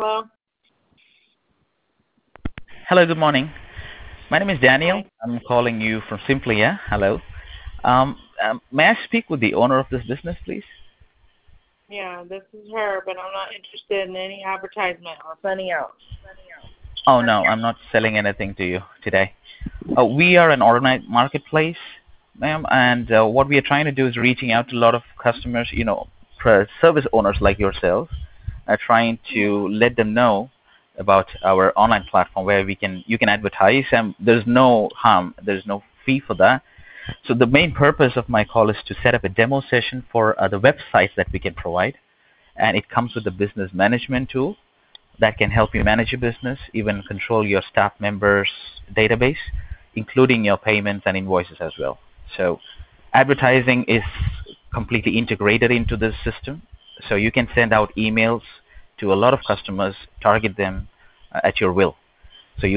Hello? Hello, good morning. My name is Daniel. Hi. I'm calling you from Simplia. Hello. May I speak with the owner of this business, please? Yeah, this is her, but I'm not interested in any advertisement or funding out. Oh, no, I'm not selling anything to you today. We are an organized marketplace, ma'am, and what we are trying to do is reaching out to a lot of customers, service owners like yourself, trying to let them know about our online platform where you can advertise, and there's no harm, there's no fee for that. So the main purpose of my call is to set up a demo session for the websites that we can provide, and it comes with a business management tool that can help you manage your business, even control your staff members' database, including your payments and invoices as well. So advertising is completely integrated into this system, so you can send out emails to a lot of customers, target them at your will.